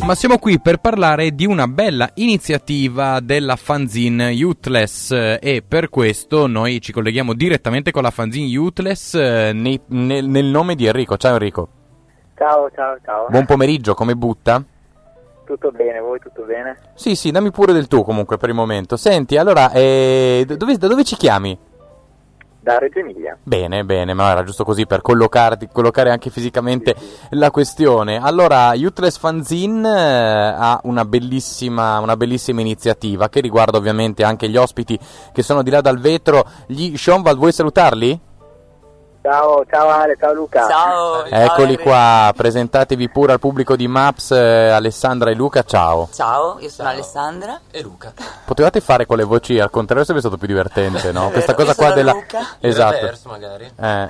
ma siamo qui per parlare di una bella iniziativa della fanzine Youthless e per questo noi ci colleghiamo direttamente con la fanzine Youthless nel nome di Enrico. Ciao Enrico. Ciao. Buon pomeriggio, come butta? Tutto bene, voi tutto bene? Sì, dammi pure del tu comunque per il momento. Senti, allora, da dove ci chiami? Da Reggio Emilia. Bene, ma era giusto così per collocare anche fisicamente la questione. Allora, Youthless Fanzine ha una bellissima iniziativa che riguarda ovviamente anche gli ospiti che sono di là dal vetro. Gli Schonwald, vuoi salutarli? Ciao Ale, ciao Luca. Ciao. Eccoli qua, presentatevi pure al pubblico di Maps, Alessandra e Luca, ciao. Ciao, io sono Alessandra e Luca. Potevate fare con le voci al contrario, sarebbe stato più divertente, no? Questa cosa qua della Luca. Esatto. Reverse, magari.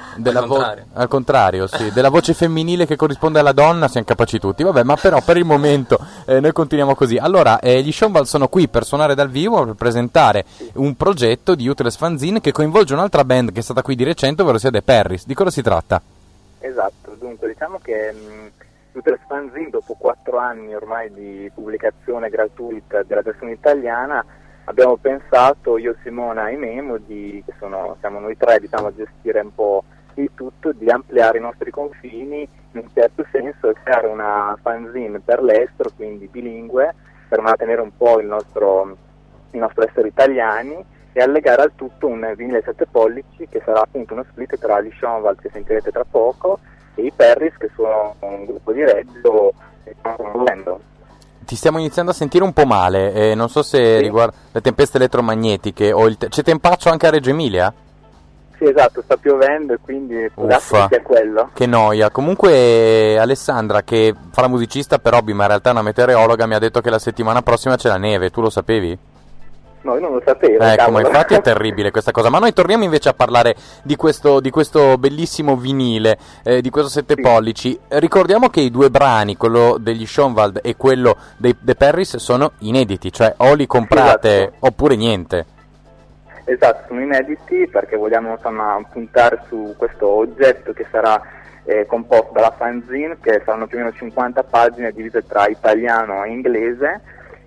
Al contrario, sì, della voce femminile che corrisponde alla donna siamo capaci tutti. Vabbè, ma però per il momento noi continuiamo così. Allora, gli Schonwald sono qui per suonare dal vivo, per presentare un progetto di Youthless Fanzine che coinvolge un'altra band che è stata qui di recente, ovvero sia The Perris. Di cosa si tratta? Esatto, dunque diciamo che Youthless Fanzine, dopo 4 anni ormai di pubblicazione gratuita della versione italiana, abbiamo pensato, io, Simona e Memo, siamo noi tre, diciamo, a gestire un po' il tutto, di ampliare i nostri confini in un certo senso e creare una fanzine per l'estero, quindi bilingue, per mantenere un po' il nostro essere italiani, e allegare al tutto un vinile 7 pollici che sarà appunto uno split tra gli Schonwald, che sentirete tra poco, e i Perris, che sono un gruppo di Reggio e stiamo promuovendo. Ti stiamo iniziando a sentire un po' male, non so se riguarda le tempeste elettromagnetiche o c'è tempaccio anche a Reggio Emilia? Sì, esatto, sta piovendo e quindi Uffa, che è quello. Che noia. Comunque Alessandra, che fa la musicista per hobby ma in realtà è una meteorologa, mi ha detto che la settimana prossima c'è la neve, tu lo sapevi? No, io non lo sapevo. Ecco, ma infatti è terribile questa cosa. Ma noi torniamo invece a parlare di questo bellissimo vinile, di questo 7 pollici. Ricordiamo che i due brani, quello degli Schonwald e quello dei The Perris, sono inediti, cioè o li comprate oppure niente. Esatto, sono inediti perché vogliamo puntare su questo oggetto che sarà composto dalla fanzine, che saranno più o meno 50 pagine divise tra italiano e inglese,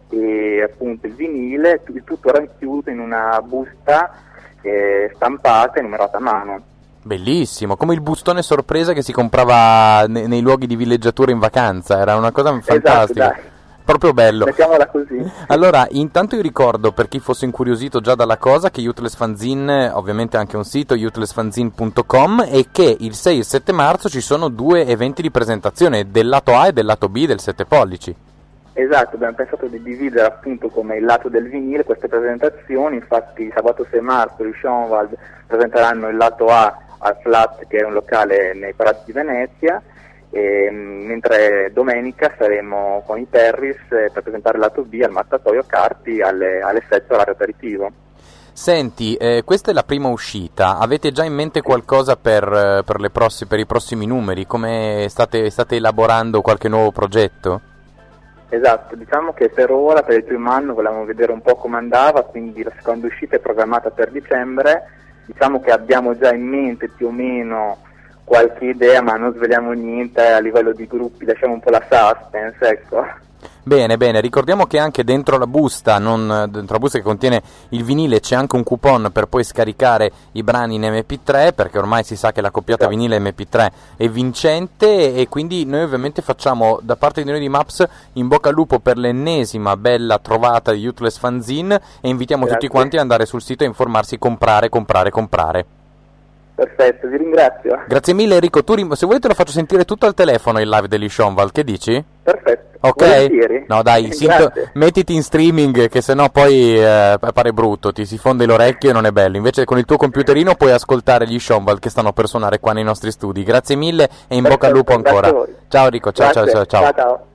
e appunto il vinile, il tutto racchiuso in una busta stampata e numerata a mano. Bellissimo, come il bustone sorpresa che si comprava nei luoghi di villeggiatura in vacanza, era una cosa fantastica. Esatto, proprio bello. Mettiamola così. Allora, intanto io ricordo, per chi fosse incuriosito già dalla cosa, che Youthless Fanzine, ovviamente ha anche un sito, youthlessfanzine.com, e che il 6 e il 7 marzo ci sono 2 eventi di presentazione del lato A e del lato B del 7 pollici. Esatto, abbiamo pensato di dividere appunto come il lato del vinile queste presentazioni. Infatti sabato 6 marzo gli Schonwald presenteranno il lato A al Flat, che è un locale nei Palazzi di Venezia, mentre domenica saremo con i Perris per presentare il lato B al Mattatoio Carpi alle 7 orario aperitivo. Senti, questa è la prima uscita, avete già in mente qualcosa per i prossimi numeri? Come state elaborando qualche nuovo progetto? Esatto, diciamo che per ora, per il primo anno, volevamo vedere un po' come andava, quindi la seconda uscita è programmata per dicembre. Diciamo che abbiamo già in mente più o meno qualche idea, ma non sveliamo niente a livello di gruppi, lasciamo un po' la suspense, ecco. Bene, ricordiamo che anche dentro la busta che contiene il vinile c'è anche un coupon per poi scaricare i brani in MP3, perché ormai si sa che la coppiata vinile MP3 è vincente, e quindi noi ovviamente facciamo da parte di noi di Maps in bocca al lupo per l'ennesima bella trovata di Youthless Fanzine, e invitiamo tutti quanti ad andare sul sito e informarsi, comprare. Perfetto, vi ringrazio. Grazie mille Enrico, se vuoi te lo faccio sentire tutto al telefono il live degli Schonwald, che dici? Perfetto. Ok? Volentieri. No dai, mettiti in streaming, che sennò poi pare brutto, ti si fonde l'orecchio e non è bello. Invece con il tuo computerino puoi ascoltare gli Schonwald che stanno per suonare qua nei nostri studi. Grazie mille e in bocca al lupo ancora. Ciao Enrico, ciao. Ciao.